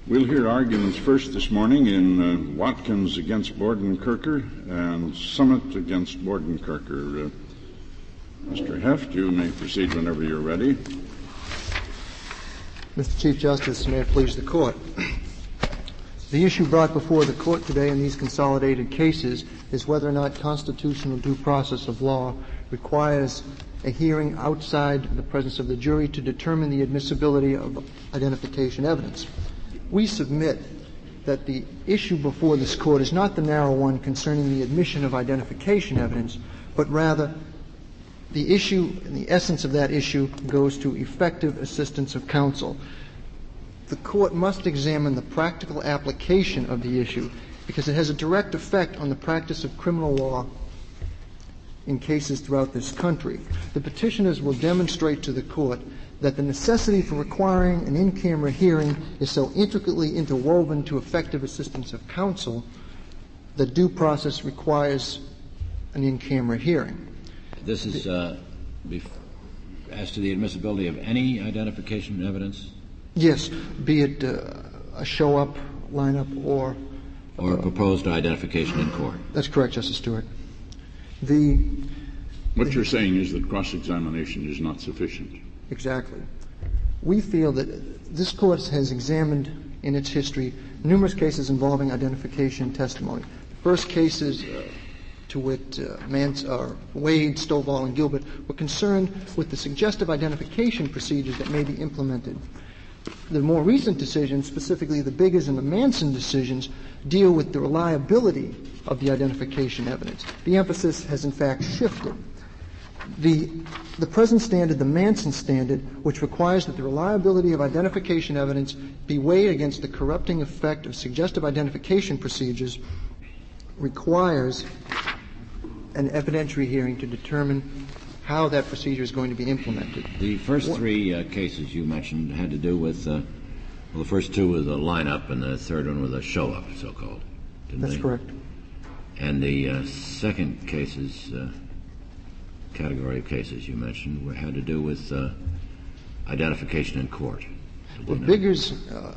We'll hear arguments first this morning in Watkins against Bordenkircher and Summit against Bordenkircher. Mr. Heft, you may proceed whenever you're ready. Mr. Chief Justice, may it please the Court. The issue brought before the Court today in these consolidated cases is whether or not constitutional due process of law requires a hearing outside the presence of the jury to determine the admissibility of identification evidence. We submit that the issue before this Court is not the narrow one concerning the admission of identification evidence, but rather the issue, and the essence of that issue, goes to effective assistance of counsel. The Court must examine the practical application of the issue because it has a direct effect on the practice of criminal law in cases throughout this country. The petitioners will demonstrate to the Court that the necessity for requiring an in-camera hearing is so intricately interwoven to effective assistance of counsel that due process requires an in-camera hearing. This is as to the admissibility of any identification evidence? Yes, be it a show-up, line-up, or proposed identification in court. That's correct, Justice Stewart. What you're saying is that cross-examination is not sufficient. Exactly. We feel that this Court has examined in its history numerous cases involving identification testimony. The first cases to wit Wade, Stovall, and Gilbert were concerned with the suggestive identification procedures that may be implemented. The more recent decisions, specifically the Biggers and the Manson decisions, deal with the reliability of the identification evidence. The emphasis has in fact shifted. The present standard, the Manson standard, which requires that the reliability of identification evidence be weighed against the corrupting effect of suggestive identification procedures, requires an evidentiary hearing to determine how that procedure is going to be implemented. The first three cases you mentioned had to do with, the first two with a lineup and the third one with a show-up, so-called. That's correct. And the second cases, category of cases you mentioned, had to do with identification in court. Well, Biggers,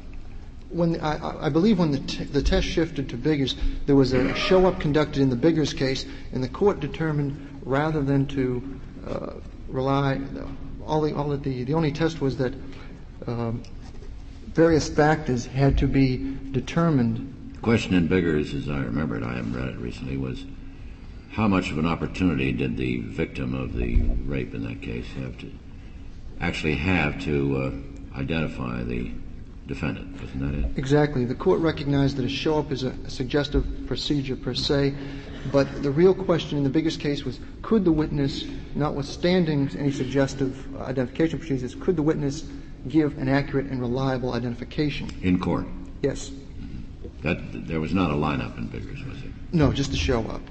I believe when the test shifted to Biggers, there was a show-up conducted in the Biggers case, and the Court determined rather than to rely, the only test was that various factors had to be determined. The question in Biggers, as I remember it, I haven't read it recently, was how much of an opportunity did the victim of the rape in that case have to identify the defendant? Wasn't that it? Exactly. The Court recognized that a show-up is a suggestive procedure per se, but the real question in the Biggers case was, could the witness, notwithstanding any suggestive identification procedures, could the witness give an accurate and reliable identification? In court? Yes. There was not a lineup in Biggers, was it? No, just a show-up.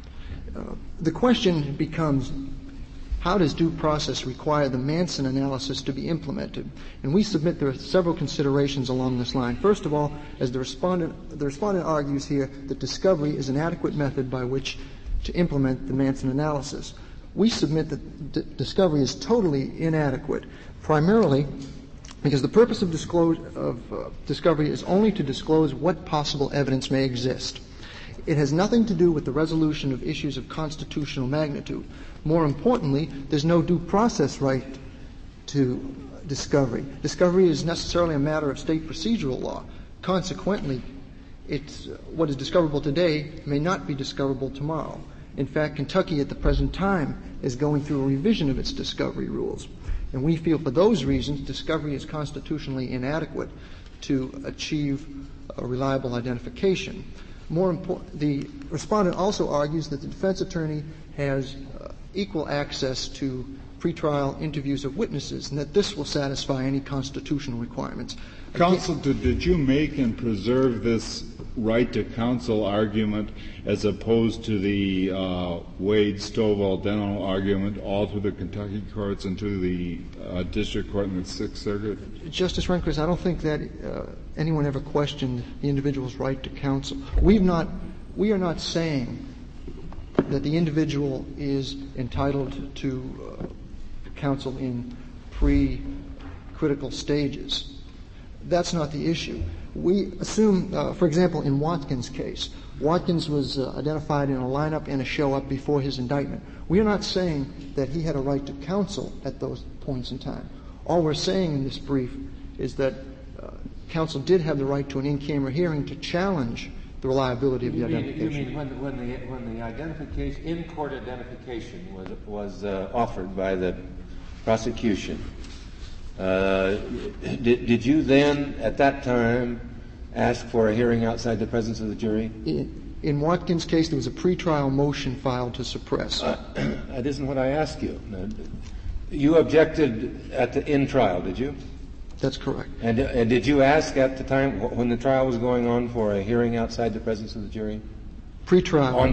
The question becomes, how does due process require the Manson analysis to be implemented? And we submit there are several considerations along this line. First of all, as the respondent argues here, that discovery is an adequate method by which to implement the Manson analysis. We submit that discovery is totally inadequate, primarily because the purpose of discovery is only to disclose what possible evidence may exist. It has nothing to do with the resolution of issues of constitutional magnitude. More importantly, there's no due process right to discovery. Discovery is necessarily a matter of state procedural law. Consequently, what is discoverable today may not be discoverable tomorrow. In fact, Kentucky at the present time is going through a revision of its discovery rules. And we feel for those reasons discovery is constitutionally inadequate to achieve a reliable identification. More important, the respondent also argues that the defense attorney has equal access to pretrial interviews of witnesses and that this will satisfy any constitutional requirements. Counsel, did you make and preserve this right to counsel argument as opposed to the Wade, Stovall, Deno argument all through the Kentucky courts and to the district court in the Sixth Circuit? Justice Rehnquist, I don't think that anyone ever questioned the individual's right to counsel. We are not saying that the individual is entitled to counsel in pre-critical stages. That's not the issue. We assume, for example, in Watkins' case, Watkins was identified in a lineup and a show-up before his indictment. We are not saying that he had a right to counsel at those points in time. All we're saying in this brief is that counsel did have the right to an in-camera hearing to challenge the reliability of the identification. You mean when the identification, in-court identification was offered by the prosecution, did you then, at that time, ask for a hearing outside the presence of the jury? In Watkins' case, there was a pretrial motion filed to suppress. That isn't what I asked you. You objected in trial, did you? That's correct. And did you ask at the time when the trial was going on for a hearing outside the presence of the jury? Pretrial. On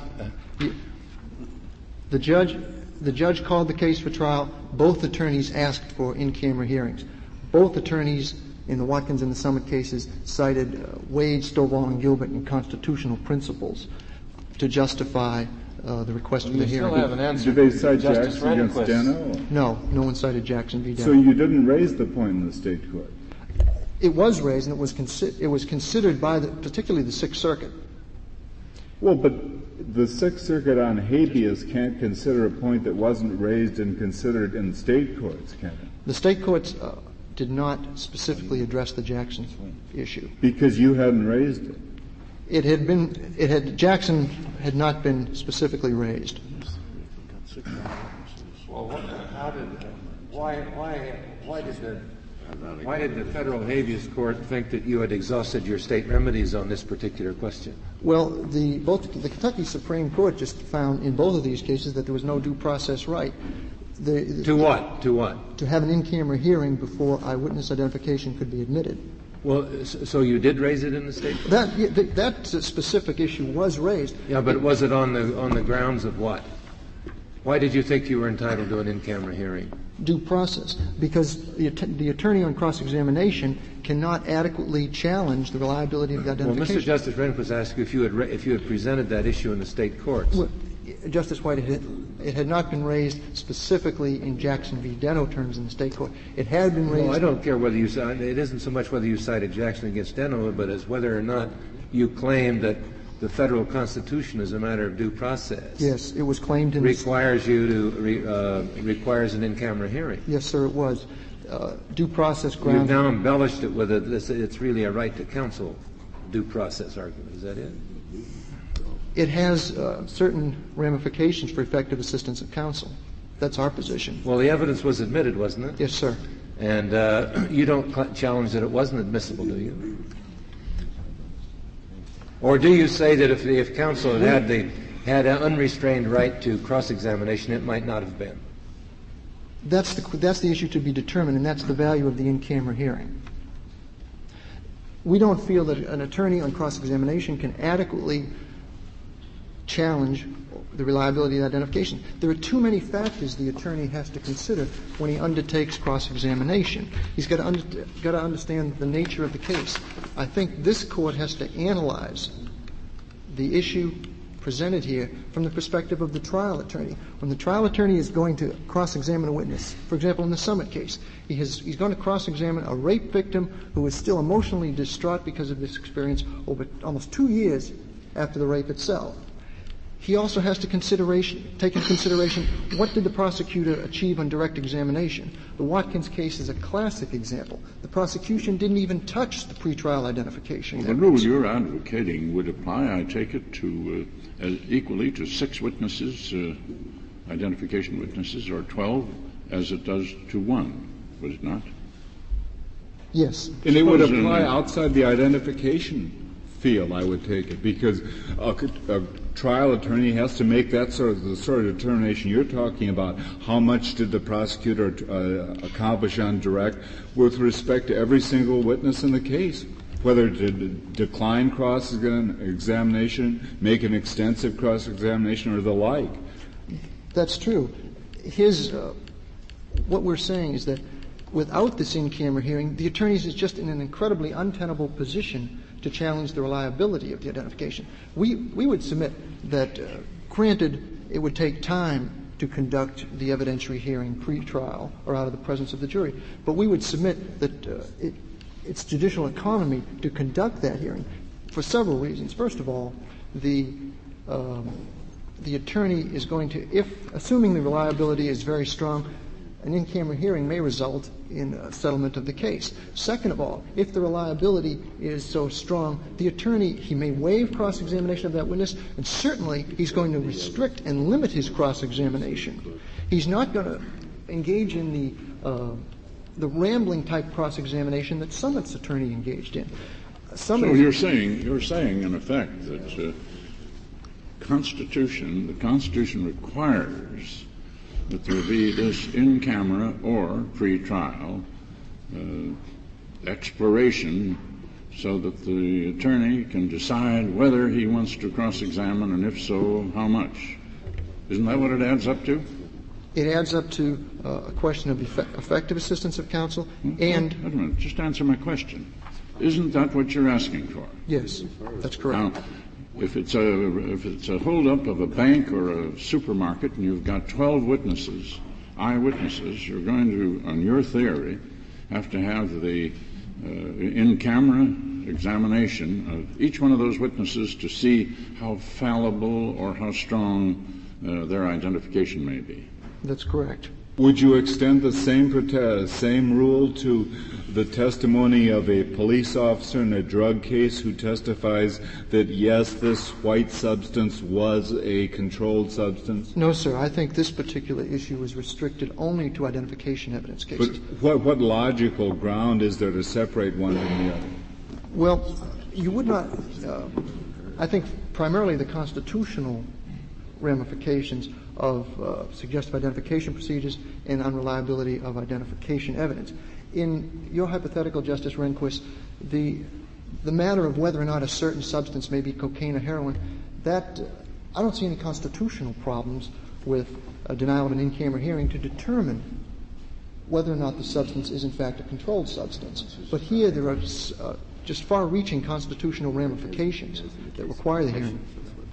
the judge called the case for trial. Both attorneys asked for in-camera hearings. Both attorneys in the Watkins and the Summit cases cited Wade, Stovall, and Gilbert and constitutional principles to justify the request for the hearing. You still haven't answered. Did they cite Justice Jackson against Deno? No one cited Jackson v. Deno. So you didn't raise the point in the state court? It was raised, and it was considered by particularly the Sixth Circuit. Well, but the Sixth Circuit on habeas can't consider a point that wasn't raised and considered in state courts, can it? The state courts did not specifically address the Jackson issue. Because you hadn't raised it. Jackson had not been specifically raised. Well, why did the federal habeas court think that you had exhausted your state remedies on this particular question? Well, the Kentucky Supreme Court just found in both of these cases that there was no due process right. To what? To have an in-camera hearing before eyewitness identification could be admitted. Well, so you did raise it in the state court? That specific issue was raised. Yeah, but was it on the grounds of what? Why did you think you were entitled to an in-camera hearing? Due process, because the attorney on cross-examination cannot adequately challenge the reliability of the identification. Well, Mr. Justice Rehnquist asked you if you had presented that issue in the state courts. Well, Justice White, it had not been raised specifically in Jackson v. Deno terms in the state court. It had been raised. Well, I don't care whether it isn't so much whether you cited Jackson against Deno, but as whether or not you claim that the federal Constitution is a matter of due process. Yes, it was claimed in requires requires an in-camera hearing. Yes, sir, it was. Due process grounds. You've now embellished it with it's really a right to counsel due process argument. Is that it? It has certain ramifications for effective assistance of counsel. That's our position. Well, the evidence was admitted, wasn't it? Yes, sir. And you don't challenge that it wasn't admissible, do you? Or do you say that if counsel had an unrestrained right to cross-examination, it might not have been? That's the issue to be determined, and that's the value of the in-camera hearing. We don't feel that an attorney on cross-examination can adequately challenge the reliability of the identification. There are too many factors the attorney has to consider when he undertakes cross-examination. He's got to understand the nature of the case. I think this court has to analyze the issue presented here from the perspective of the trial attorney. When the trial attorney is going to cross-examine a witness, for example, in the Summit case, he's going to cross-examine a rape victim who is still emotionally distraught because of this experience almost 2 years after the rape itself. He also has to take into consideration what did the prosecutor achieve on direct examination. The Watkins case is a classic example. The prosecution didn't even touch the pretrial identification. Well, the rule you're advocating would apply, I take it, to equally to 6 witnesses, identification witnesses, or 12, as it does to 1, would it not? Yes. And it would apply outside the identification field, I would take it, because a trial attorney has to make the sort of determination you're talking about. How much did the prosecutor accomplish on direct with respect to every single witness in the case? Whether to decline cross-examination, make an extensive cross-examination, or the like. That's true. What we're saying is that without this in-camera hearing, the attorney is just in an incredibly untenable position to challenge the reliability of the identification. We would submit that, granted, it would take time to conduct the evidentiary hearing pre-trial or out of the presence of the jury, but we would submit that its judicial economy to conduct that hearing for several reasons. First of all, the attorney is going to, assuming the reliability is very strong, an in-camera hearing may result in a settlement of the case. Second of all, if the reliability is so strong, the attorney, he may waive cross-examination of that witness, and certainly he's going to restrict and limit his cross-examination. He's not going to engage in the rambling type cross-examination that Summit's attorney engaged in. So you're saying in effect that the Constitution requires that there be this in-camera or pre-trial exploration so that the attorney can decide whether he wants to cross-examine, and if so, how much. Isn't that what it adds up to? It adds up to a question of effective assistance of counsel and... Wait a minute. Just answer my question. Isn't that what you're asking for? Yes, that's correct. Now, if it's a holdup of a bank or a supermarket and you've got 12 witnesses, eyewitnesses, you're going to, on your theory, have to have the in-camera examination of each one of those witnesses to see how fallible or how strong their identification may be. That's correct. Would you extend the same rule to the testimony of a police officer in a drug case who testifies that, yes, this white substance was a controlled substance? No, sir. I think this particular issue is restricted only to identification evidence cases. But what logical ground is there to separate one from the other? Well, you would not I think primarily the constitutional ramifications of suggestive identification procedures and unreliability of identification evidence. In your hypothetical, Justice Rehnquist, the matter of whether or not a certain substance may be cocaine or heroin, that I don't see any constitutional problems with a denial of an in-camera hearing to determine whether or not the substance is in fact a controlled substance. But here there are just far-reaching constitutional ramifications that require the hearing.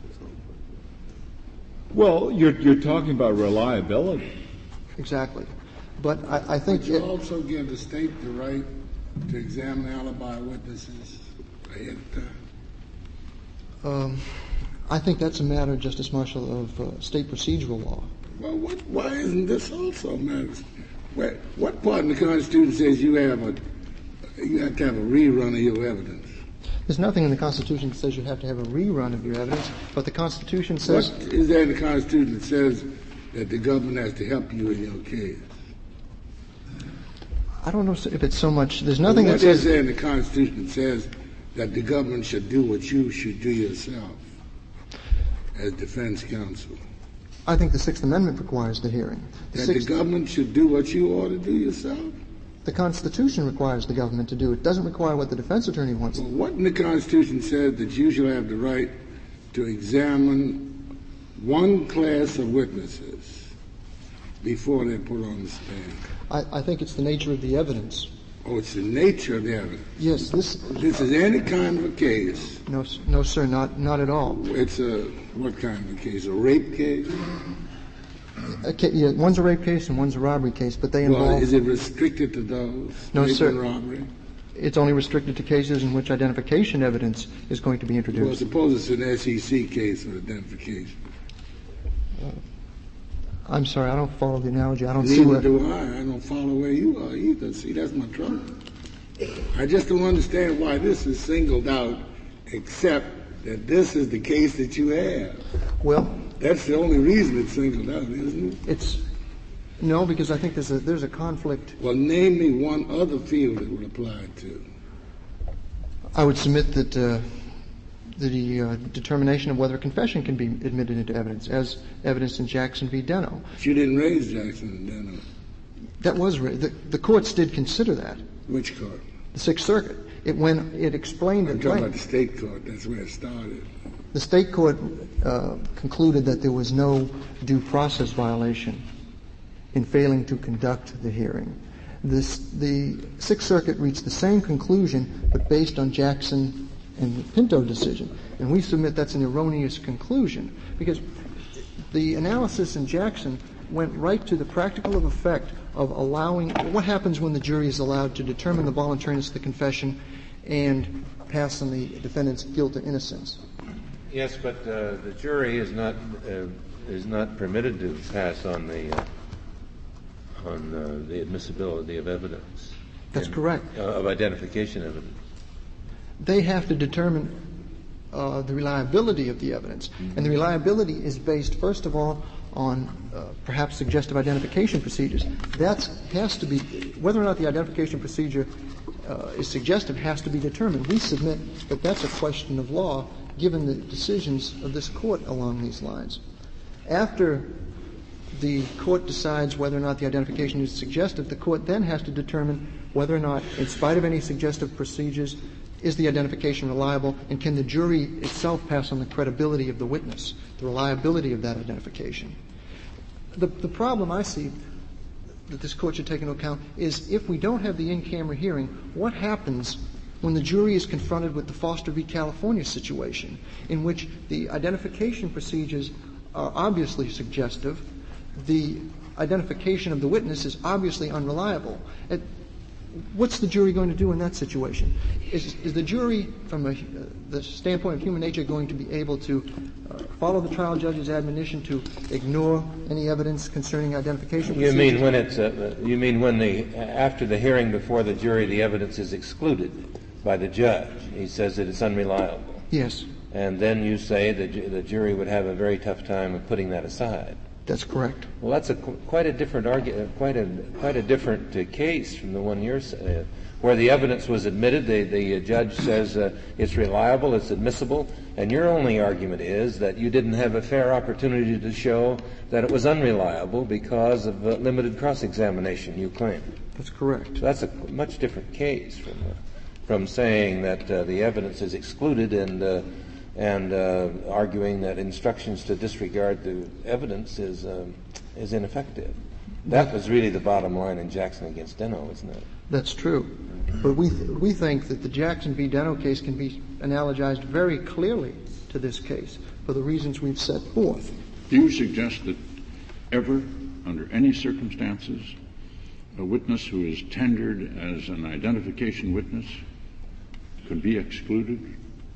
Well, you're talking about reliability. Exactly. But I think... But you also give the state the right to examine alibi witnesses ahead of time. I think that's a matter, Justice Marshall, of state procedural law. Well, why isn't this also matters? What part in the Constitution says you have to have a rerun of your evidence? There's nothing in the Constitution that says you have to have a rerun of your evidence, but the Constitution says... What is there in the Constitution that says that the government has to help you in your case? I don't know if it's so much... There's nothing that says... What is there in the Constitution that says that the government should do what you should do yourself as defense counsel? I think the Sixth Amendment requires the hearing. The government should do what you ought to do yourself? The Constitution requires the government to do. It doesn't require what the defense attorney wants. Well, what in the Constitution says that you shall have the right to examine one class of witnesses before they're put on the stand? I think it's the nature of the evidence. Oh, it's the nature of the evidence. Yes, this is any kind of a case. No, sir, not at all. It's what kind of a case? A rape case? Yeah, one's a rape case and one's a robbery case, but they involve... Well, is it restricted to those? No, rape sir. And robbery? It's only restricted to cases in which identification evidence is going to be introduced. Well, suppose it's an SEC case with identification. I'm sorry, I don't follow the analogy. I don't see Neither where... do I. I don't follow where you are either. See, that's my trouble. I just don't understand why this is singled out, except that this is the case that you have. Well... That's the only reason it's singled out, isn't it? No, because I think there's a conflict. Well, name me one other field it would apply to. I would submit that the determination of whether a confession can be admitted into evidence, as evidenced in Jackson v. Deno. But you didn't raise Jackson v. Deno. That was raised. The courts did consider that. Which court? The Sixth Circuit. When it explained... I'm talking about the state court. That's where it started. The state court concluded that there was no due process violation in failing to conduct the hearing. The Sixth Circuit reached the same conclusion, but based on Jackson and the Pinto decision. And we submit that's an erroneous conclusion, because the analysis in Jackson went right to the practical effect of allowing what happens when the jury is allowed to determine the voluntariness of the confession and pass on the defendant's guilt or innocence. Yes, but the jury is not permitted to pass on the admissibility of evidence. That's correct. Of identification evidence. They have to determine the reliability of the evidence, and the reliability is based, first of all, on perhaps suggestive identification procedures. That has to be, whether or not the identification procedure is suggestive has to be determined. We submit that that's a question of law, given the decisions of this court along these lines. After the court decides whether or not the identification is suggestive, the court then has to determine whether or not, in spite of any suggestive procedures, is the identification reliable, and can the jury itself pass on the credibility of the witness, the reliability of that identification. The problem I see that this court should take into account is if we don't have the in-camera hearing, what happens when the jury is confronted with the Foster v. California situation, in which the identification procedures are obviously suggestive, the identification of the witness is obviously unreliable. What's the jury going to do in that situation? Is the jury, from the standpoint of human nature, going to be able to follow the trial judge's admonition to ignore any evidence concerning identification procedures? You mean when after the hearing before the jury, the evidence is excluded by the judge? He says that it's unreliable. Yes. And then you say that the jury would have a very tough time of putting that aside. That's correct. Well, that's quite a different argument, quite a different case from the one you're saying, where the evidence was admitted. The judge says it's reliable, it's admissible, and your only argument is that you didn't have a fair opportunity to show that it was unreliable because of limited cross-examination. You claim. That's correct. So that's a much different case from saying that the evidence is excluded and arguing that instructions to disregard the evidence is ineffective. That was really the bottom line in Jackson against Deno, isn't it? That's true. But we think that the Jackson v. Deno case can be analogized very clearly to this case for the reasons we've set forth. Do you suggest that ever, under any circumstances, a witness who is tendered as an identification witness could be excluded?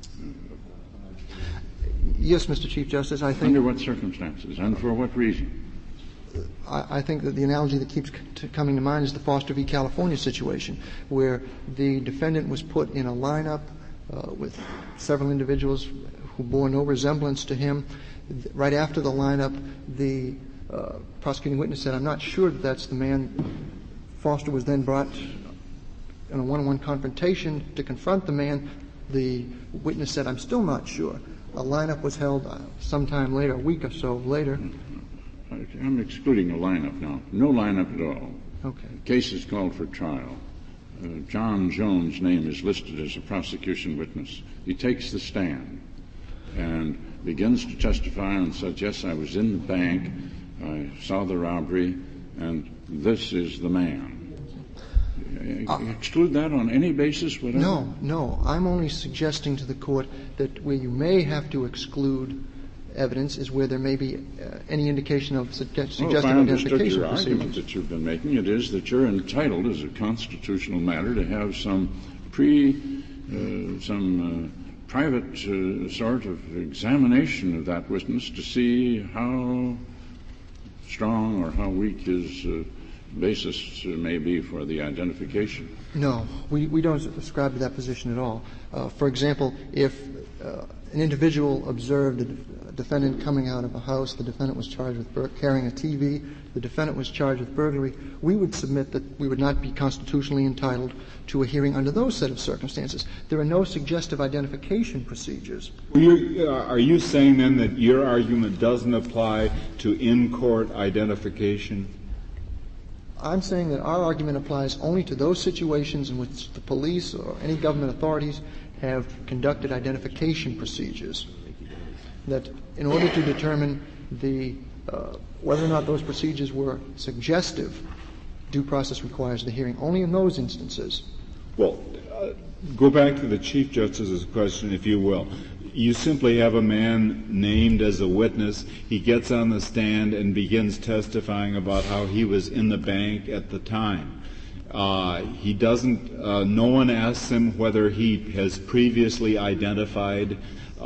Yes, Mr. Chief Justice, I think... Under what circumstances and for what reason? I think that the analogy that keeps coming to mind is the Foster v. California situation, where the defendant was put in a lineup with several individuals who bore no resemblance to him. Right after the lineup, the prosecuting witness said, "I'm not sure that that's the man." Foster was then brought in a one-on-one confrontation to confront the man. The witness said, "I'm still not sure." A lineup was held sometime later, a week or so later. I'm excluding a lineup now. No lineup at all. Okay. The case is called for trial. John Jones' name is listed as a prosecution witness. He takes the stand and begins to testify and says, "Yes, I was in the bank. I saw the robbery, and this is the man." Exclude that on any basis, whatever? No. I'm only suggesting to the court that where you may have to exclude evidence is where there may be any indication of suggestive if I understood identification your argument procedures. that you've been making, it is that you're entitled as a constitutional matter to have some private sort of examination of that witness to see how strong or how weak his basis may be for the identification. No, we don't subscribe to that position at all. For example, if an individual observed a defendant coming out of a house, the defendant was charged with carrying a TV, the defendant was charged with burglary, we would submit that we would not be constitutionally entitled to a hearing under those set of circumstances. There are no suggestive identification procedures. Are you saying then that your argument doesn't apply to in-court identification? I'm saying that our argument applies only to those situations in which the police or any government authorities have conducted identification procedures. That in order to determine whether or not those procedures were suggestive, due process requires the hearing. Only in those instances. Well, go back to the Chief Justice's question, if you will. you simply have a man named as a witness. He gets on the stand and begins testifying about how he was in the bank at the time. He doesn't, no one asks him whether he has previously identified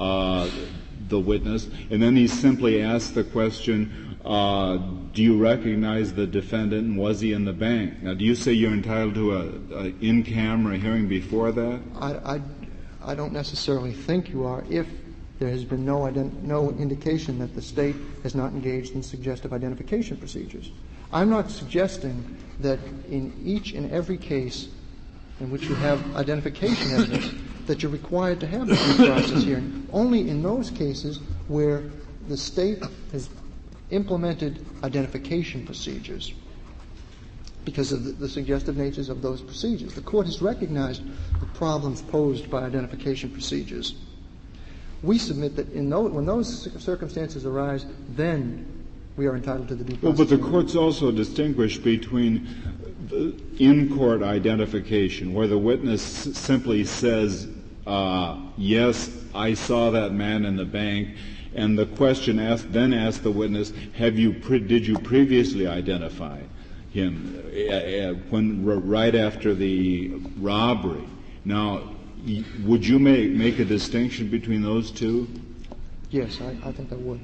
the witness, and then he simply asks the question, do you recognize the defendant and was he in the bank? Now, do you say you're entitled to a in-camera hearing before that? I don't necessarily think you are if there has been no indication that the state has not engaged in suggestive identification procedures. I'm not suggesting that in each and every case in which you have identification evidence that you're required to have the due process hearing. Only in those cases where the state has implemented identification procedures because of the suggestive natures of those procedures. The court has recognized the problems posed by identification procedures. We submit that when those circumstances arise, then we are entitled to the due process. Well, but the courts also distinguish between the in-court identification, where the witness simply says, yes, I saw that man in the bank, and the question then asks the witness, did you previously identify him right after the robbery? Now, would you make a distinction between those two? Yes, I think I would.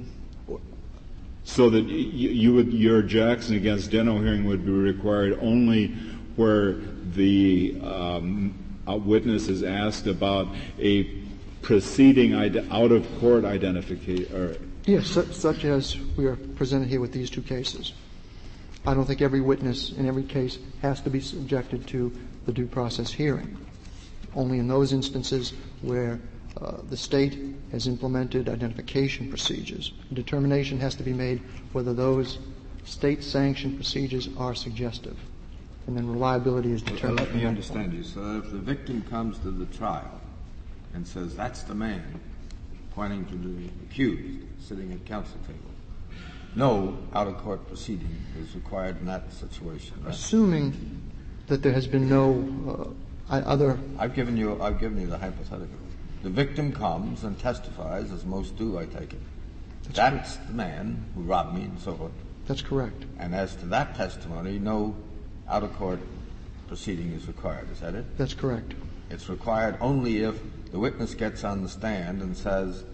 So that your Jackson against Deno hearing would be required only where the witness is asked about a preceding out-of-court identification. Yes, such as we are presented here with these two cases. I don't think every witness in every case has to be subjected to the due process hearing. Only in those instances where the state has implemented identification procedures. A determination has to be made whether those state-sanctioned procedures are suggestive. And then reliability is determined. Let me understand you. So if the victim comes to the trial and says, that's the man, pointing to the accused sitting at counsel table, no out-of-court proceeding is required in that situation, right? Assuming that there has been no other... I've given you the hypothetical. The victim comes and testifies, as most do, I take it. That's the man who robbed me and so forth. That's correct. And as to that testimony, no out-of-court proceeding is required. Is that it? That's correct. It's required only if the witness gets on the stand and says,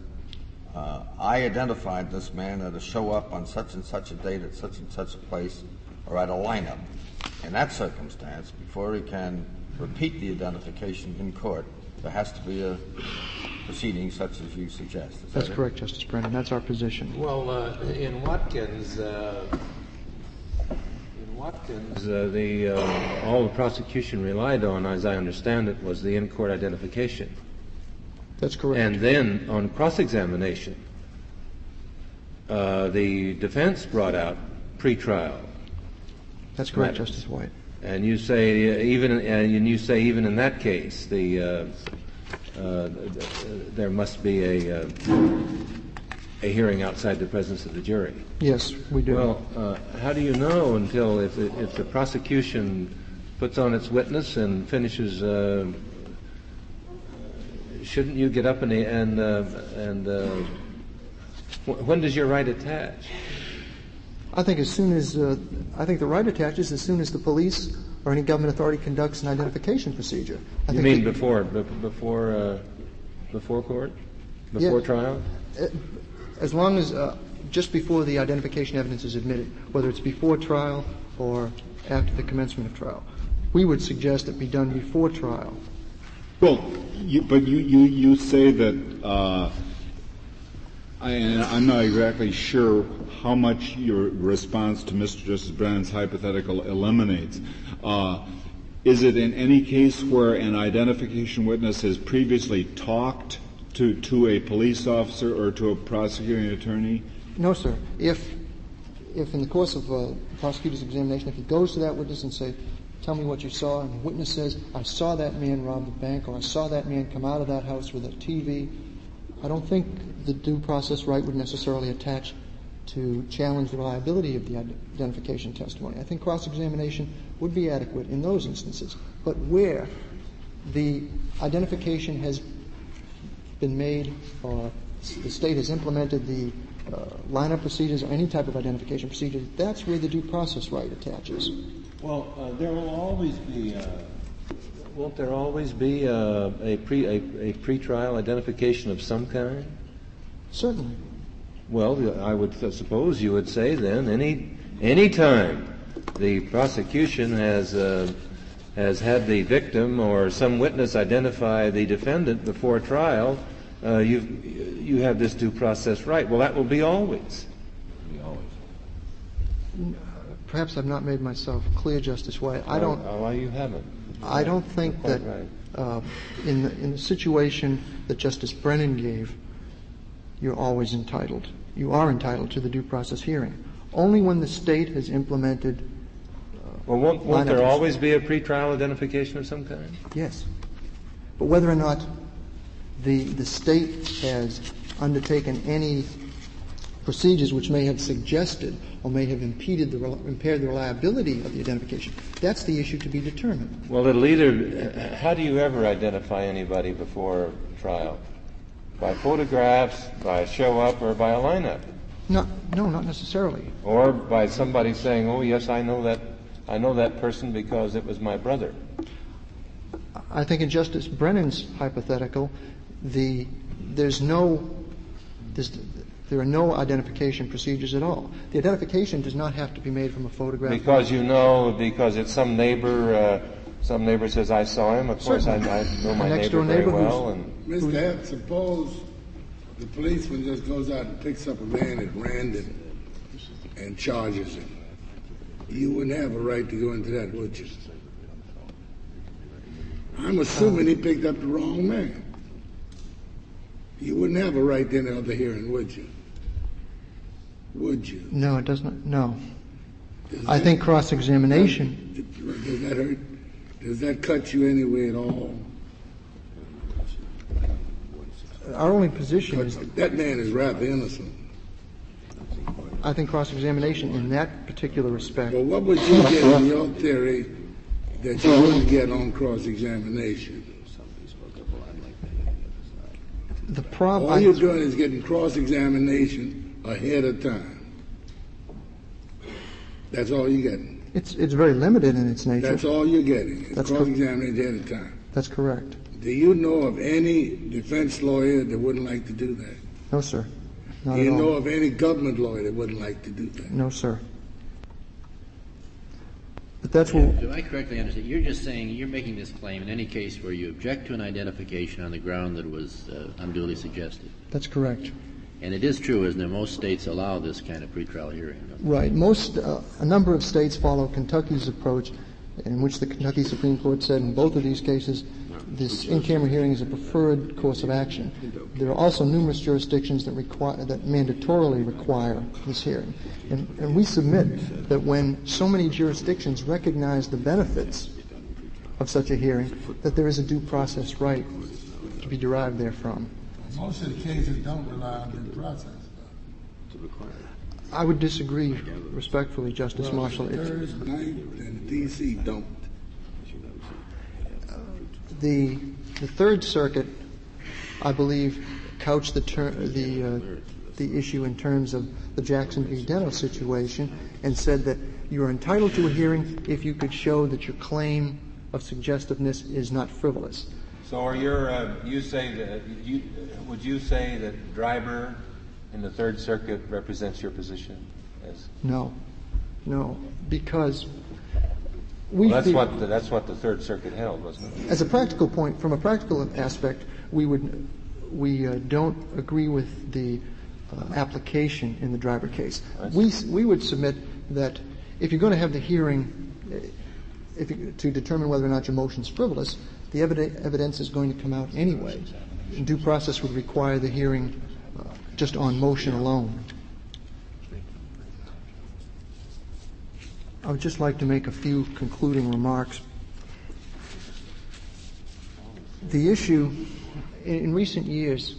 I identified this man at a show-up on such and such a date at such and such a place or at a lineup. In that circumstance, before he can repeat the identification in court, there has to be a proceeding such as you suggest. That's correct, Justice Brennan. That's our position. Well, in Watkins, all the prosecution relied on, as I understand it, was the in-court identification. That's correct. And then on cross-examination, the defense brought out pre-trial. That's correct, matters. Justice White. And you say even in that case, there must be a hearing outside the presence of the jury. Yes, we do. Well, how do you know until if the prosecution puts on its witness and finishes? Shouldn't you get up and when does your right attach? I think the right attaches as soon as the police or any government authority conducts an identification procedure. You mean before court? Before trial? As long as just before the identification evidence is admitted, whether it's before trial or after the commencement of trial. We would suggest it be done before trial. Well, you say that I'm not exactly sure how much your response to Mr. Justice Brennan's hypothetical eliminates. Is it in any case where an identification witness has previously talked to a police officer or to a prosecuting attorney? No, sir. If in the course of a prosecutor's examination, if he goes to that witness and says, tell me what you saw, and the witness says, I saw that man rob the bank, or I saw that man come out of that house with a TV, I don't think the due process right would necessarily attach to challenge the reliability of the identification testimony. I think cross-examination would be adequate in those instances. But where the identification has been made or the state has implemented the lineup procedures or any type of identification procedure, that's where the due process right attaches. Well, there will always be. Won't there always be a pretrial identification of some kind? Certainly. Well, I would suppose you would say then any time the prosecution has had the victim or some witness identify the defendant before trial, you have this due process right. Well, that will be always. Perhaps I've not made myself clear, Justice White. Well, you haven't. I don't think that right. in the situation that Justice Brennan gave, you're always entitled. You are entitled to the due process hearing. Only when the state has implemented. Well, won't there always be a pretrial identification of some kind? Yes. But whether or not the state has undertaken any procedures which may have suggested or may have impaired the reliability of the identification, that's the issue to be determined. Well, it'll either. How do you ever identify anybody before trial? By photographs, by a show up, or by a lineup? No, not necessarily. Or by somebody saying, "Oh, yes, I know that person because it was my brother." I think in Justice Brennan's hypothetical, there are no identification procedures at all. The identification does not have to be made from a photograph. Because it's some neighbor. Some neighbor says, "I saw him." Of course, I know my neighbor very well. Mr. Ed, suppose the policeman just goes out and picks up a man at random and charges him. You wouldn't have a right to go into that, would you? I'm assuming he picked up the wrong man. You wouldn't have a right to enter the hearing, would you? Would you? No, it does not. No. I think cross-examination. Does that hurt? Does that cut you any way at all? Our only position is that man is rather innocent. I think cross-examination in that particular respect. Well, what would you get in your theory that you wouldn't get on cross-examination? The problem. All you're doing is getting cross-examination ahead of time. That's all you're getting. It's very limited in its nature. That's all you're getting. That's cross-examination ahead of time. That's correct. Do you know of any defense lawyer that wouldn't like to do that? No, sir. Not Do you at all. know of any government lawyer that wouldn't like to do that? No, sir. But that's what. Do I correctly understand? You're just saying you're making this claim in any case where you object to an identification on the ground that was unduly suggested. That's correct. And it is true, isn't it? Most states allow this kind of pretrial hearing. Right. A number of states follow Kentucky's approach, in which the Kentucky Supreme Court said in both of these cases, this in-camera hearing is a preferred course of action. There are also numerous jurisdictions that mandatorily require this hearing. And we submit that when so many jurisdictions recognize the benefits of such a hearing, that there is a due process right to be derived therefm. Most of the cases don't rely on due process. I would disagree respectfully, Justice Marshall. Third, Ninth, and D.C. don't. The Third Circuit, I believe, couched the issue in terms of the Jackson v. Deno situation and said that you are entitled to a hearing if you could show that your claim of suggestiveness is not frivolous. So would you say that Dreiber in the Third Circuit represents your position? No, because that's what the Third Circuit held, wasn't it? As a practical point, from a practical aspect, we don't agree with the application in the Dreiber case. We would submit that if you're going to have the hearing to determine whether or not your motion is frivolous, the evidence is going to come out anyway. And due process would require the hearing just on motion alone. I would just like to make a few concluding remarks. The issue, in recent years,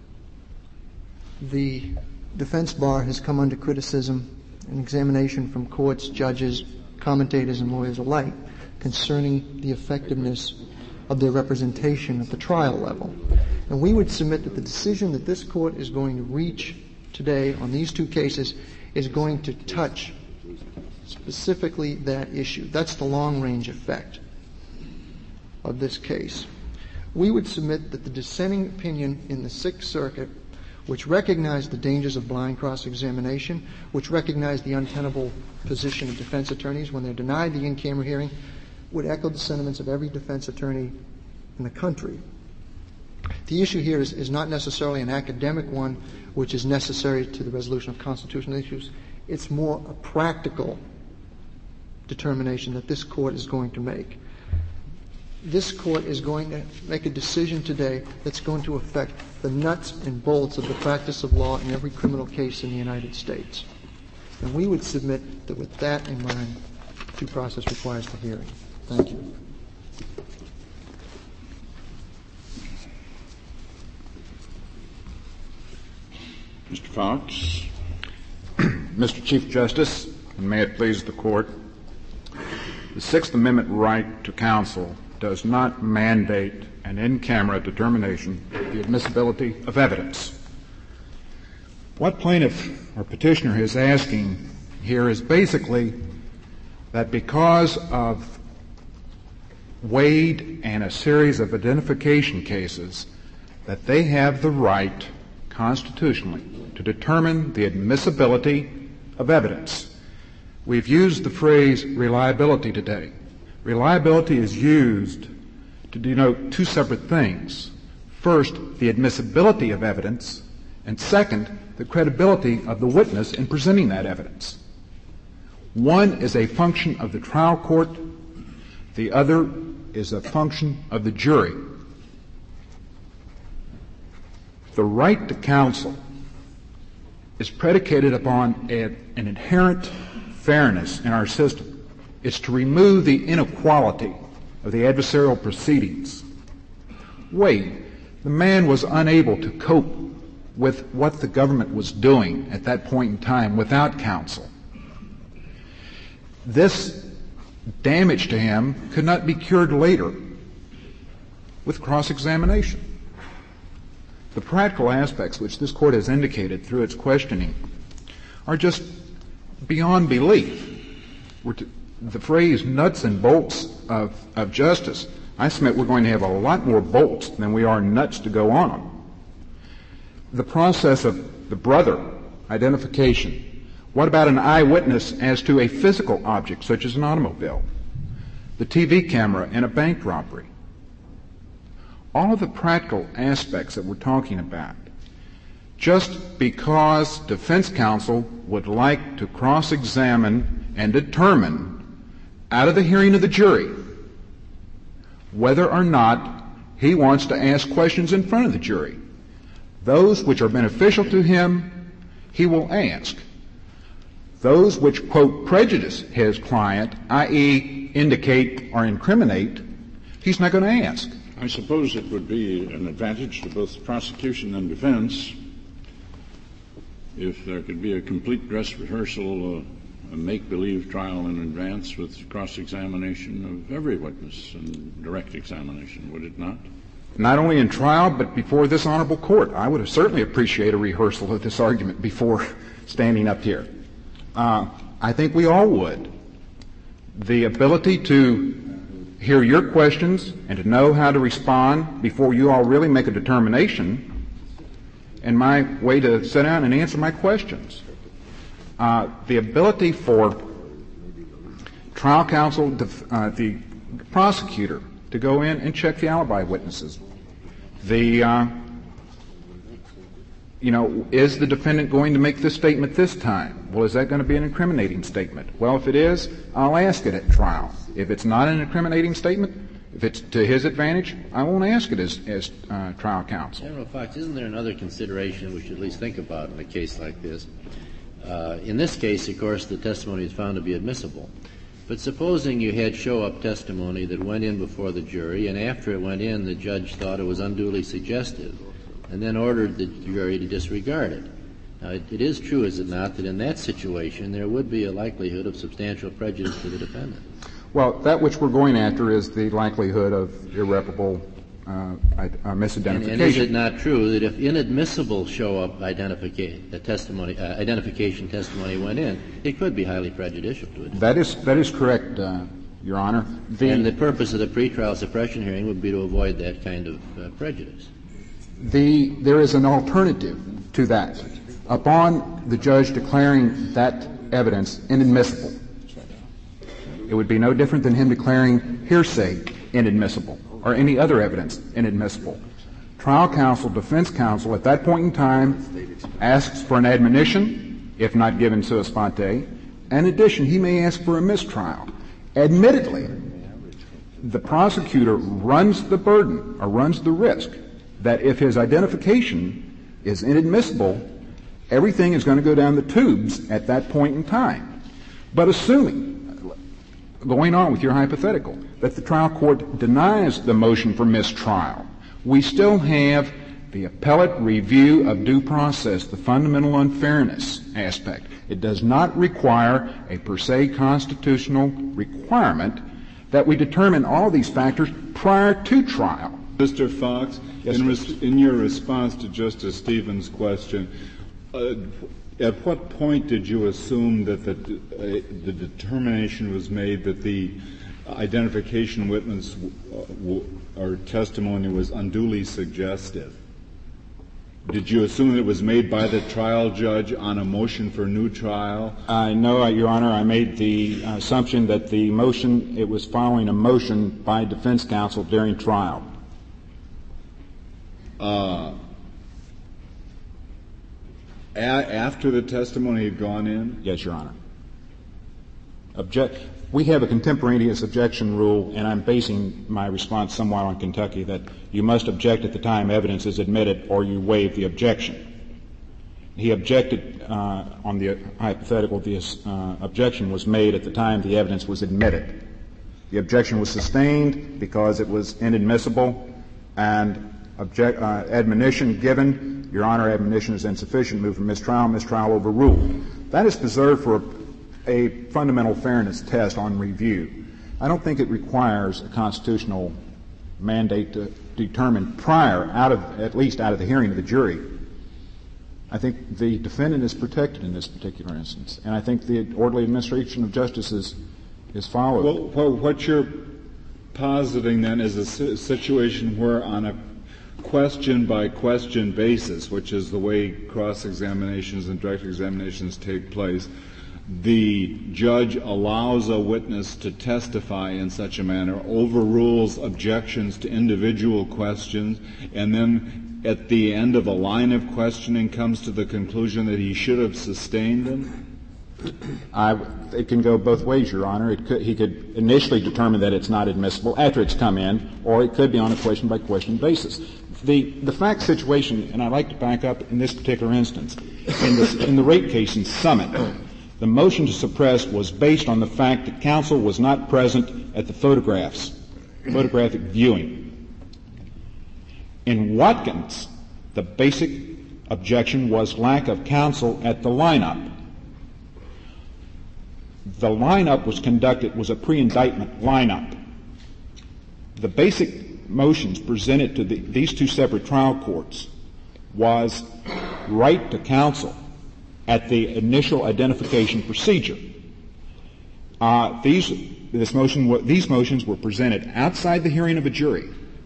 the defense bar has come under criticism and examination from courts, judges, commentators, and lawyers alike concerning the effectiveness of their representation at the trial level. And we would submit that the decision that this court is going to reach today on these two cases is going to touch specifically that issue. That's the long-range effect of this case. We would submit that the dissenting opinion in the Sixth Circuit, which recognized the dangers of blind cross-examination, which recognized the untenable position of defense attorneys when they're denied the in-camera hearing, would echo the sentiments of every defense attorney in the country. The issue here is not necessarily an academic one, which is necessary to the resolution of constitutional issues. It's more a practical determination that this court is going to make. This court is going to make a decision today that's going to affect the nuts and bolts of the practice of law in every criminal case in the United States. And we would submit that with that in mind, due process requires the hearing. Thank you. Mr. Fox. Mr. Chief Justice, and may it please the Court, the Sixth Amendment right to counsel does not mandate an in-camera determination of the admissibility of evidence. What plaintiff or petitioner is asking here is basically that because of Wade and a series of identification cases, that they have the right constitutionally to determine the admissibility of evidence. We've used the phrase reliability today. Reliability is used to denote two separate things. First, the admissibility of evidence, and second, the credibility of the witness in presenting that evidence. One is a function of the trial court, the other is a function of the jury. The right to counsel is predicated upon an inherent fairness in our system. It's to remove the inequality of the adversarial proceedings. Wade, the man was unable to cope with what the government was doing at that point in time without counsel. This damage to him could not be cured later with cross-examination. The practical aspects which this Court has indicated through its questioning are just beyond belief. The phrase nuts and bolts of justice, I submit we're going to have a lot more bolts than we are nuts to go on them. The process of the brother identification. What about an eyewitness as to a physical object such as an automobile? The TV camera in a bank robbery. All of the practical aspects that we're talking about. Just because defense counsel would like to cross-examine and determine out of the hearing of the jury whether or not he wants to ask questions in front of the jury. Those which are beneficial to him, he will ask. Those which, quote, prejudice his client, i.e. indicate or incriminate, he's not going to ask. I suppose it would be an advantage to both prosecution and defense if there could be a complete dress rehearsal, a make-believe trial in advance with cross-examination of every witness and direct examination, would it not? Not only in trial, but before this honorable court. I would have certainly appreciated a rehearsal of this argument before standing up here. I think we all would. The ability to hear your questions and to know how to respond before you all really make a determination, and my way to sit down and answer my questions. The ability for trial counsel, the prosecutor, to go in and check the alibi witnesses. Is the defendant going to make this statement this time? Well, is that going to be an incriminating statement? Well, if it is, I'll ask it at trial. If it's not an incriminating statement, if it's to his advantage, I won't ask it as trial counsel. General Fox, isn't there another consideration we should at least think about in a case like this? In this case, of course, the testimony is found to be admissible. But supposing you had show-up testimony that went in before the jury, and after it went in, the judge thought it was unduly suggestive, and then ordered the jury to disregard it. Now, it is true, is it not, that in that situation there would be a likelihood of substantial prejudice to the defendant? Well, that which we're going after is the likelihood of irreparable misidentification. And is it not true that if inadmissible show-up identification testimony went in, it could be highly prejudicial to it? That is correct, Your Honor. And the purpose of the pretrial suppression hearing would be to avoid that kind of prejudice. There is an alternative to that. Upon the judge declaring that evidence inadmissible, it would be no different than him declaring hearsay inadmissible or any other evidence inadmissible. Trial counsel, defense counsel, at that point in time asks for an admonition, if not given sua sponte. In addition, he may ask for a mistrial. Admittedly, the prosecutor runs the burden or runs the risk that if his identification is inadmissible, everything is going to go down the tubes at that point in time. But assuming, going on with your hypothetical, that the trial court denies the motion for mistrial, we still have the appellate review of due process, the fundamental unfairness aspect. It does not require a per se constitutional requirement that we determine all these factors prior to trial. Mr. Fox, yes, in your response to Justice Stevens' question, at what point did you assume that the determination was made that the identification witness or testimony was unduly suggestive? Did you assume it was made by the trial judge on a motion for new trial? No, Your Honor. I made the assumption that the motion, it was following a motion by defense counsel during trial. After the testimony had gone in? Yes, Your Honor. We have a contemporaneous objection rule, and I'm basing my response somewhat on Kentucky, that you must object at the time evidence is admitted or you waive the objection. He objected on the hypothetical. The objection was made at the time the evidence was admitted. The objection was sustained because it was inadmissible, and admonition given. Your Honor, admonition is insufficient. Move for mistrial. Mistrial overruled. That is preserved for a fundamental fairness test on review. I don't think it requires a constitutional mandate to determine prior, at least out of the hearing of the jury. I think the defendant is protected in this particular instance, and I think the orderly administration of justice is followed. Well, what you're positing then is a situation where on a question-by-question basis, which is the way cross-examinations and direct examinations take place, the judge allows a witness to testify in such a manner, overrules objections to individual questions, and then at the end of a line of questioning comes to the conclusion that he should have sustained them? It can go both ways, Your Honor. He could initially determine that it's not admissible after it's come in, or it could be on a question-by-question basis. The fact situation, and I'd like to back up in this particular instance, in the rape case in Summit, the motion to suppress was based on the fact that counsel was not present at the photographic viewing. In Watkins, the basic objection was lack of counsel at the lineup. The lineup was a pre-indictment lineup. The basic motions presented to these two separate trial courts was right to counsel at the initial identification procedure. These motions were presented outside the hearing of a jury.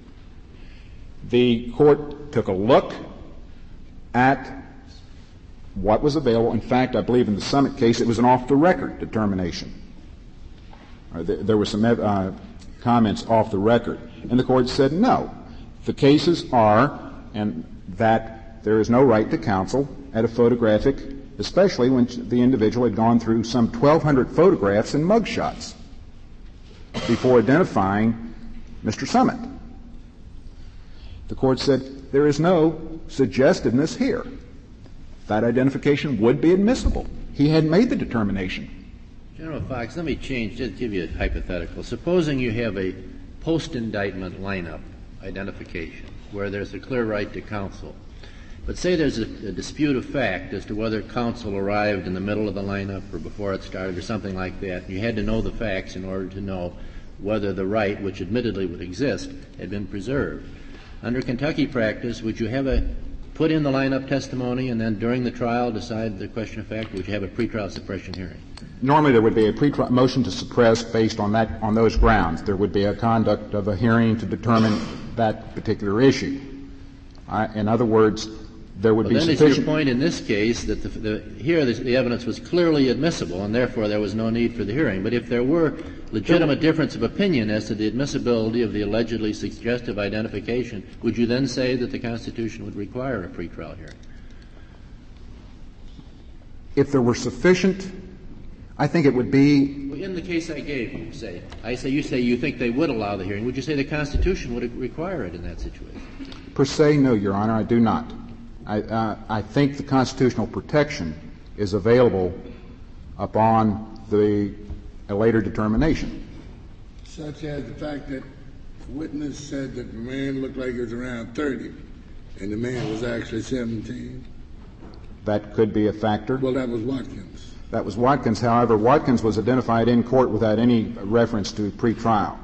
The court took a look at what was available. In fact, I believe in the Summit case it was an off-the-record determination. There were some comments off the record. And the court said no. The cases are and that there is no right to counsel at a photographic, especially when the individual had gone through some 1,200 photographs and mugshots before identifying Mr. Summit. The court said there is no suggestiveness here. That identification would be admissible. He had made the determination. General Fox, let me just give you a hypothetical. Supposing you have a post-indictment lineup identification where there's a clear right to counsel. But say there's a dispute of fact as to whether counsel arrived in the middle of the lineup or before it started or something like that. You had to know the facts in order to know whether the right, which admittedly would exist, had been preserved. Under Kentucky practice, would you have put in the lineup testimony and then during the trial decide the question of fact? Or would you have a pretrial suppression hearing? Normally there would be a motion to suppress based on those grounds. There would be a conduct of a hearing to determine that particular issue. In other words, there would be sufficient. Then is your point in this case that the evidence was clearly admissible and therefore there was no need for the hearing. But if there were legitimate difference of opinion as to the admissibility of the allegedly suggestive identification, would you then say that the Constitution would require a pretrial hearing? If there were sufficient, I think it would be. Well, in the case I gave you, you say you think they would allow the hearing. Would you say the Constitution would require it in that situation? Per se, no, Your Honor, I do not. I think the constitutional protection is available upon a later determination. Such as the fact that the witness said that the man looked like he was around 30 and the man was actually 17. That could be a factor. Well, that was Watkins. That was Watkins. However, Watkins was identified in court without any reference to pretrial.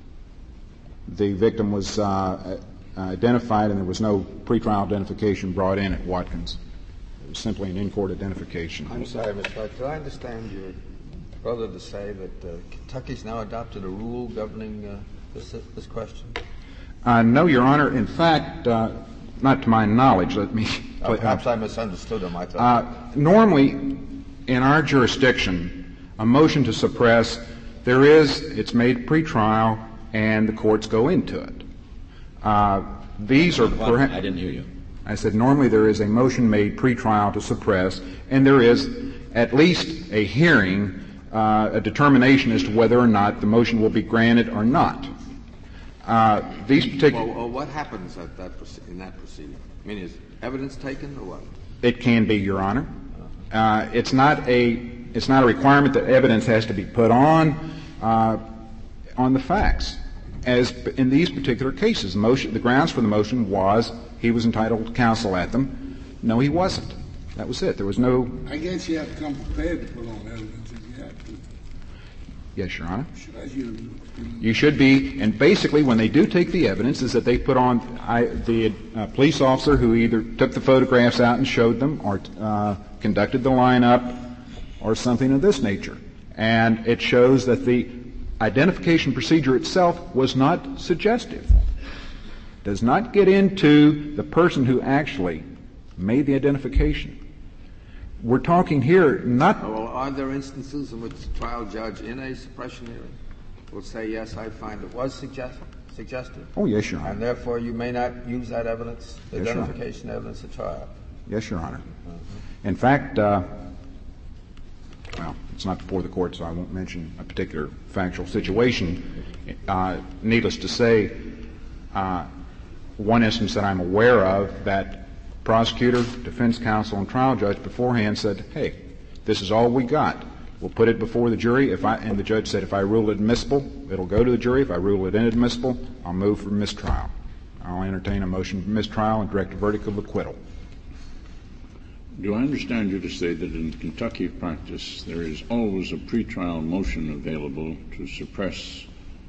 The victim was identified and there was no pretrial identification brought in at Watkins. It was simply an in-court identification. I'm sorry, Mr. Clark. Did I understand your brother to say that Kentucky's now adopted a rule governing this question? No, Your Honor. In fact, not to my knowledge. Let me. Perhaps I misunderstood him. I thought. Normally, in our jurisdiction, a motion to suppress, it's made pretrial, and the courts go into it. These are perhaps. I didn't hear you. I said normally there is a motion made pretrial to suppress, and there is at least a hearing, a determination as to whether or not the motion will be granted or not. These particular. Well, what happens in that proceeding? I mean, is evidence taken or what? It can be, Your Honor. It's not a requirement that evidence has to be put on the facts. As in these particular cases, the grounds for the motion was he was entitled to counsel at them. No, he wasn't. That was it. There was no. I guess you have to come prepared to put on evidence if you have to. Yes, Your Honor. You should be. And basically, when they do take the evidence, is that they put on the police officer who either took the photographs out and showed them, or conducted the lineup, or something of this nature. And it shows that the identification procedure itself was not suggestive. Does not get into the person who actually made the identification. We're talking here not. Well, are there instances in which the trial judge in a suppression hearing will say, yes, I find it was suggestive? Oh, yes, Your Honor. And therefore you may not use that evidence, the identification evidence at trial? Yes, Your Honor. In fact, well, it's not before the court, so I won't mention a particular factual situation. Needless to say, one instance that I'm aware of, that prosecutor, defense counsel, and trial judge beforehand said, hey, this is all we got. We'll put it before the jury. And the judge said, if I rule it admissible, it'll go to the jury. If I rule it inadmissible, I'll move for mistrial. I'll entertain a motion for mistrial and direct a verdict of acquittal. Do I understand you to say that in Kentucky practice there is always a pretrial motion available to suppress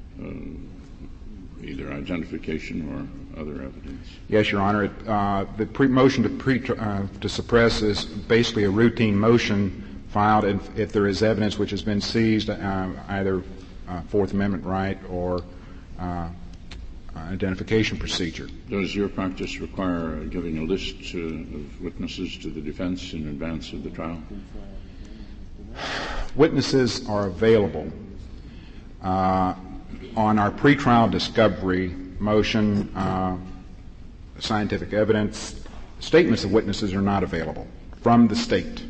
either identification or other evidence? Yes, Your Honor. The motion to suppress is basically a routine motion filed if there is evidence which has been seized, either Fourth Amendment right or identification procedure. Does your practice require giving a list of witnesses to the defense in advance of the trial? Witnesses are available. On our pretrial discovery motion, scientific evidence, statements of witnesses are not available from the state.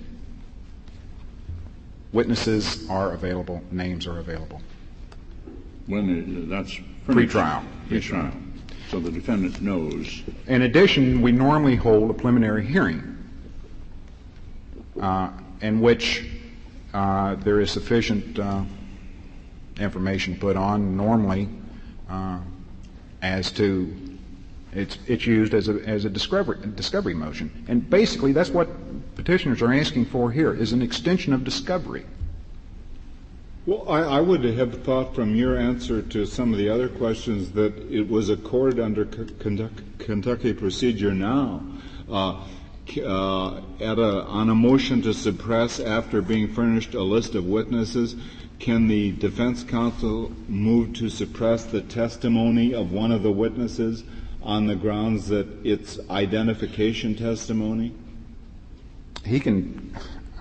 Witnesses are available, names are available. When that's pretrial. Pretrial. So the defendant knows. In addition, we normally hold a preliminary hearing in which there is sufficient information put on, normally as to it's used as a discovery motion. And basically that's what petitioners are asking for here, is an extension of discovery. Well, I would have thought from your answer to some of the other questions that it was a court under Kentucky procedure now on a motion to suppress after being furnished a list of witnesses. Can the defense counsel move to suppress the testimony of one of the witnesses on the grounds that it's identification testimony? He can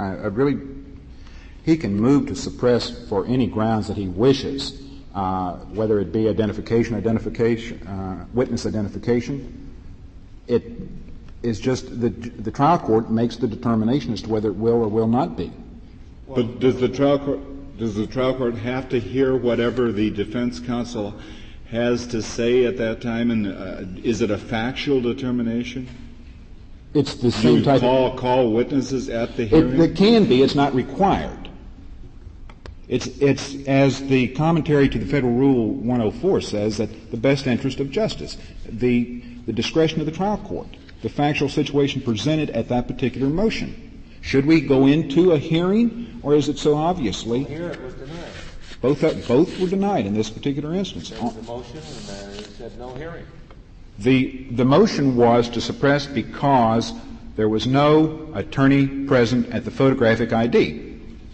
he can move to suppress for any grounds that he wishes, whether it be witness identification. It is just the trial court makes the determination as to whether it will or will not be. But does the trial court have to hear whatever the defense counsel has to say at that time, and is it a factual determination? It's the same type of call witnesses at the hearing. It can be. It's not required. It's as the commentary to the Federal Rule 104 says, that the best interest of justice, the discretion of the trial court, the factual situation presented at that particular motion. Should we go into a hearing, or is it so obviously? Here it was denied. Both were denied in this particular instance. There was a motion, and it said no hearing. The motion was to suppress because there was no attorney present at the photographic ID.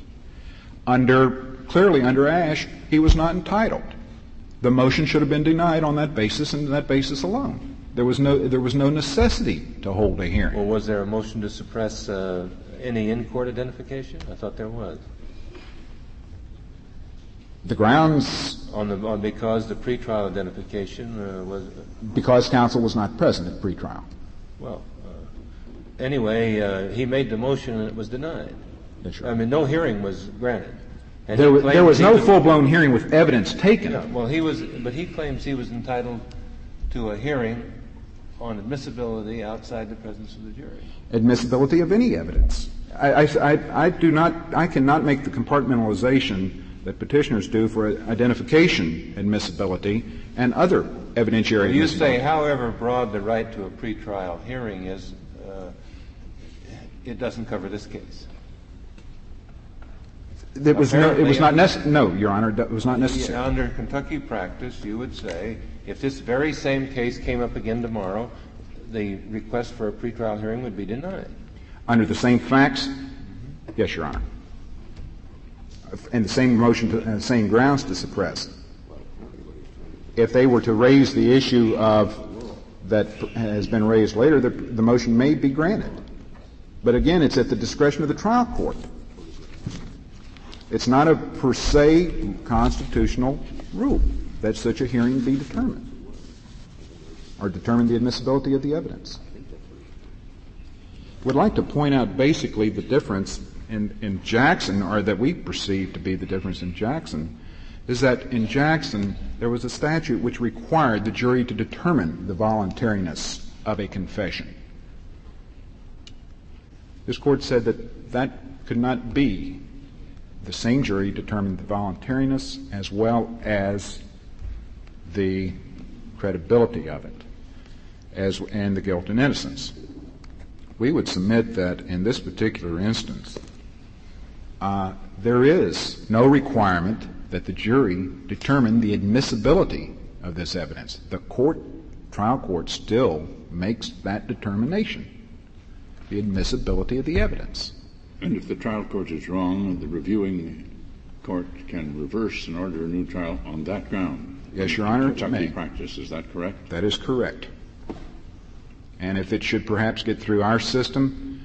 Clearly under Ashe, he was not entitled. The motion should have been denied on that basis and that basis alone. There was no necessity to hold a hearing. Well, was there a motion to suppress any in-court identification? I thought there was. The grounds because the pretrial identification was because counsel was not present at pretrial. Well, anyway, he made the motion and it was denied. That's right. I mean, no hearing was granted. And there was no full-blown hearing with evidence taken. No, well, he claims he was entitled to a hearing on admissibility outside the presence of the jury. Admissibility of any evidence. I cannot make the compartmentalization that petitioners do for identification admissibility and other evidentiary. You say, however broad the right to a pretrial hearing is, it doesn't cover this case. It was not necessary. No, Your Honor, that was not necessary. Under Kentucky practice, you would say, if this very same case came up again tomorrow, the request for a pretrial hearing would be denied. Under the same facts? Yes, Your Honor. And the same motion, the same grounds to suppress. If they were to raise the issue that has been raised later, the motion may be granted. But again, it's at the discretion of the trial court. It's not a per se constitutional rule that such a hearing be determined or determine the admissibility of the evidence. Would like to point out basically the difference in Jackson, or that we perceive to be the difference in Jackson, is that in Jackson there was a statute which required the jury to determine the voluntariness of a confession. This court said that could not be. The same jury determined the voluntariness as well as the credibility of it, and the guilt and innocence. We would submit that in this particular instance, there is no requirement that the jury determine the admissibility of this evidence. The trial court still makes that determination, the admissibility of the evidence. And if the trial court is wrong, the reviewing court can reverse and order a new trial on that ground. Yes, Your Honor, it Kentucky may. Practice, is that correct? That is correct. And if it should perhaps get through our system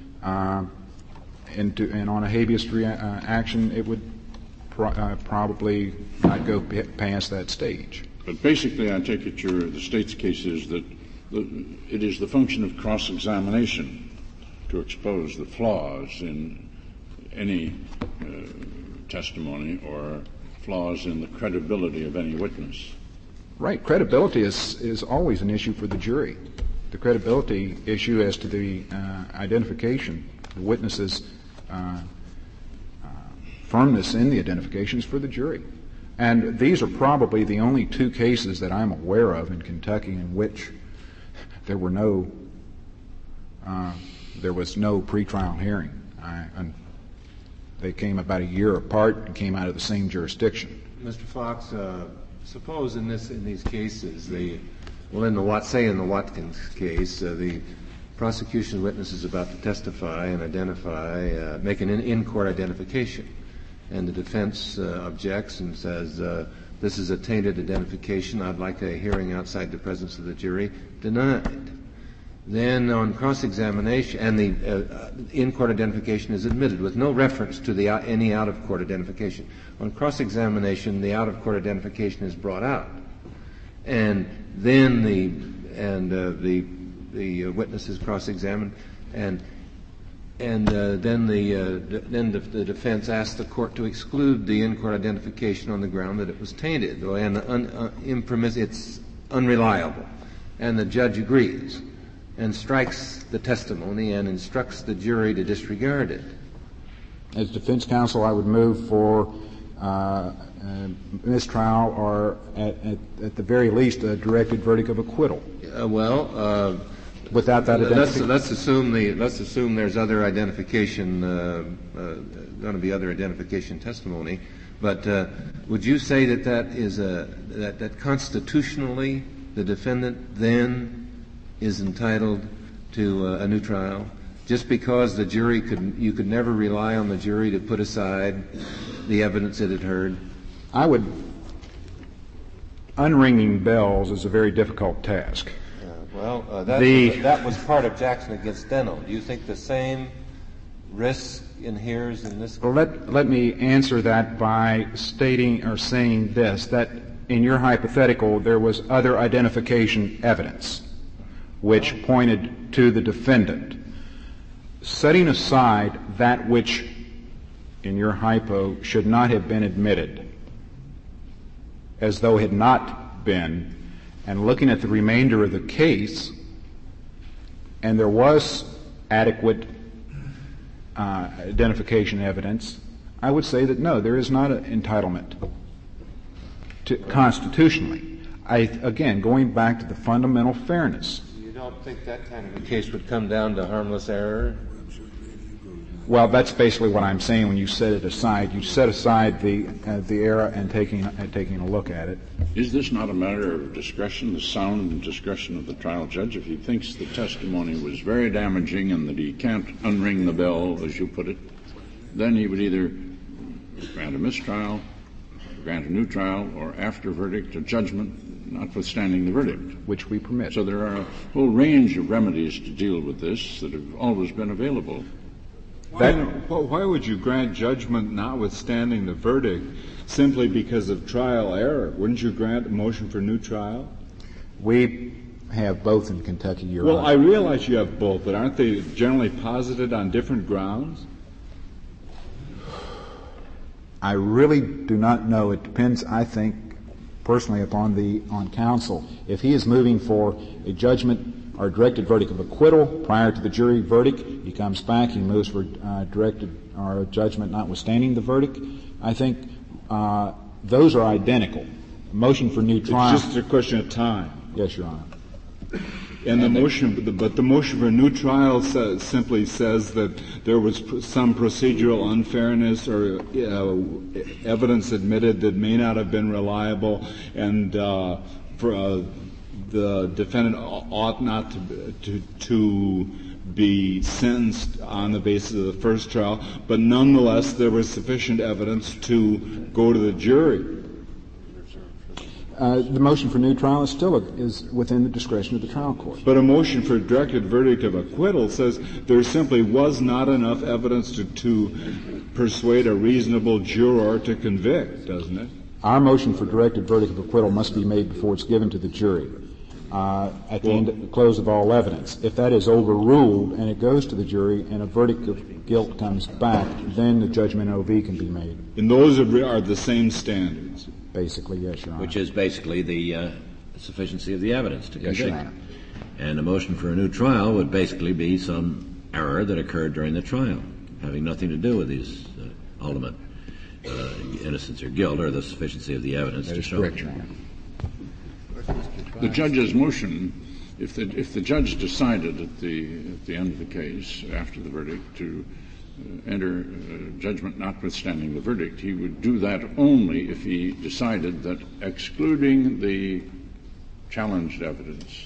and on a habeas action, it would probably not go past that stage. But basically, I take it the State's case is that it is the function of cross-examination to expose the flaws in any testimony or flaws in the credibility of any witness. Right. Credibility is always an issue for the jury. The credibility issue as to the identification, the witness's firmness in the identification is for the jury. And these are probably the only two cases that I'm aware of in Kentucky in which there was no pretrial hearing. They came about a year apart and came out of the same jurisdiction. Mr. Fox, suppose in these cases, in the Watkins case, the prosecution witness is about to testify and identify, make an in-court identification, and the defense objects and says, "This is a tainted identification. I'd like a hearing outside the presence of the jury." Denied. Then on cross-examination, and the in-court identification is admitted with no reference to any out-of-court identification. On cross-examination, the out-of-court identification is brought out, and then the witness is cross-examined, and then the defense asks the court to exclude the in-court identification on the ground that it was tainted and it's unreliable, and the judge agrees and strikes the testimony and instructs the jury to disregard it. As defense counsel, I would move for mistrial or, at the very least, a directed verdict of acquittal. Without that identification. Let's assume there's other identification, going to be other identification testimony. But would you say that constitutionally the defendant then is entitled to a new trial, just because you could never rely on the jury to put aside the evidence it had heard? Unringing bells is a very difficult task. That was part of Jackson against Deno. Do you think the same risk inheres in this case? Well, let me answer that by stating or saying this, that in your hypothetical there was other identification evidence which pointed to the defendant. Setting aside that which, in your hypo, should not have been admitted, as though it had not been, and looking at the remainder of the case, and there was adequate identification evidence, I would say that no, there is not an entitlement constitutionally. Again, going back to the fundamental fairness. You don't think that kind of a case would come down to harmless error? Well, that's basically what I'm saying when you set it aside. You set aside the error and taking a look at it. Is this not a matter of discretion, the sound discretion of the trial judge? If he thinks the testimony was very damaging and that he can't unring the bell, as you put it, then he would either grant a mistrial, grant a new trial, or after verdict, a judgment, notwithstanding the verdict. Which we permit. So there are a whole range of remedies to deal with this that have always been available. Why would you grant judgment notwithstanding the verdict simply because of trial error? Wouldn't you grant a motion for new trial? We have both in Kentucky, Your Honor. Well, I realize you have both, but aren't they generally posited on different grounds? I really do not know. It depends, I think, personally on counsel. If he is moving for a judgment or directed verdict of acquittal prior to the jury verdict, he comes back, he moves for directed or judgment notwithstanding the verdict. I think those are identical. Motion for new trial. It's just a question of time. Yes, Your Honor. And the motion for new trial simply says that there was some procedural unfairness or evidence admitted that may not have been reliable, and the defendant ought not to be sentenced on the basis of the first trial, but nonetheless there was sufficient evidence to go to the jury. The motion for new trial is within the discretion of the trial court. But a motion for directed verdict of acquittal says there simply was not enough evidence to persuade a reasonable juror to convict, doesn't it? Our motion for directed verdict of acquittal must be made before it's given to the jury at the close of all evidence. If that is overruled and it goes to the jury and a verdict of guilt comes back, then the judgment OV can be made. And those are the same standards? Basically, yes, Your Honor. Which is basically the sufficiency of the evidence to convict. Yes, Your Honor. And a motion for a new trial would basically be some error that occurred during the trial, having nothing to do with these ultimate innocence or guilt or the sufficiency of the evidence that to is show. Correct, Your Honor. The judge's motion, if the judge decided at the end of the case, after the verdict, to enter judgment notwithstanding the verdict. He would do that only if he decided that, excluding the challenged evidence,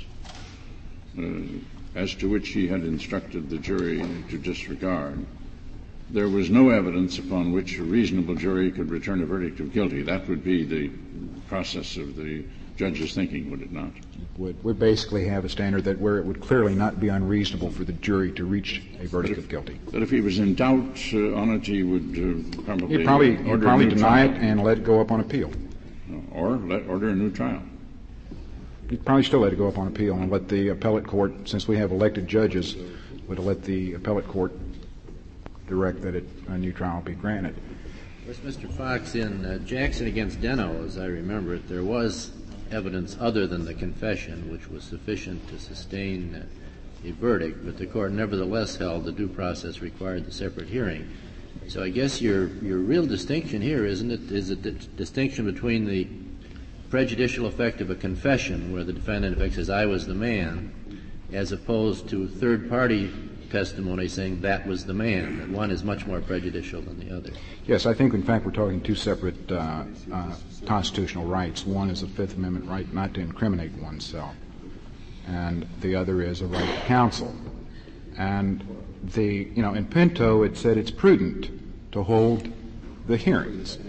as to which he had instructed the jury to disregard, there was no evidence upon which a reasonable jury could return a verdict of guilty. That would be the process of the judge's thinking, would it not? Would basically have a standard that where it would clearly not be unreasonable for the jury to reach a verdict of guilty. But if he was in doubt on it, he would probably He'd probably deny it and let it go up on appeal. Or order a new trial. He'd probably still let it go up on appeal and let the appellate court, since we have elected judges, would let the appellate court direct that a new trial be granted. Of course, Mr. Fox, in Jackson against Deno, as I remember it, there was evidence other than the confession which was sufficient to sustain a verdict, but the court nevertheless held the due process required the separate hearing. So I guess your real distinction here, isn't it, is a distinction between the prejudicial effect of a confession, where the defendant in fact says, I was the man, as opposed to third-party testimony saying that was the man, that one is much more prejudicial than the other. Yes, I think, in fact, we're talking two separate constitutional rights. One is a Fifth Amendment right not to incriminate oneself, and the other is a right to counsel. And in Pinto, it said it's prudent to hold the hearings.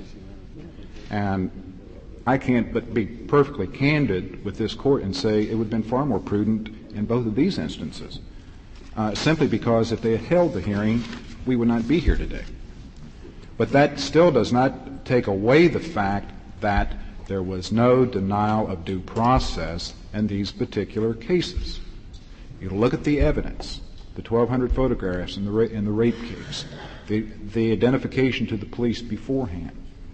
And I can't but be perfectly candid with this court and say it would have been far more prudent in both of these instances. Simply because if they had held the hearing, we would not be here today. But that still does not take away the fact that there was no denial of due process in these particular cases. You look at the evidence, the 1,200 photographs in the rape case, the identification to the police beforehand,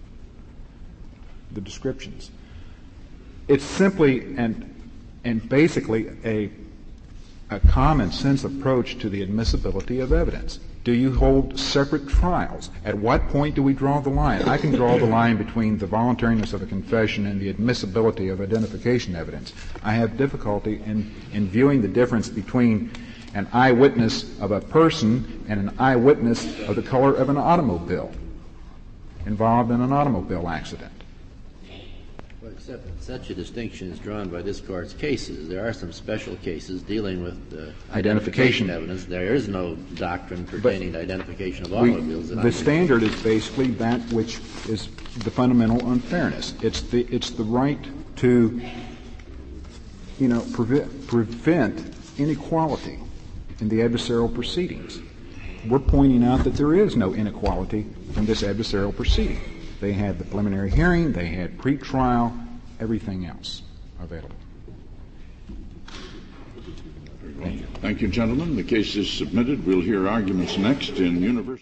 the descriptions. It's simply and basically a common sense approach to the admissibility of evidence. Do you hold separate trials? At what point do we draw the line? I can draw the line between the voluntariness of a confession and the admissibility of identification evidence. I have difficulty in viewing the difference between an eyewitness of a person and an eyewitness of the color of an automobile involved in an automobile accident. Well, except that such a distinction is drawn by this Court's cases. There are some special cases dealing with identification evidence. There is no doctrine pertaining to identification of automobiles. The standard is basically that which is the fundamental unfairness. It's the right to, prevent inequality in the adversarial proceedings. We're pointing out that there is no inequality in this adversarial proceeding. They had the preliminary hearing, they had pre-trial, everything else available. Thank you, gentlemen. The case is submitted. We'll hear arguments next in University.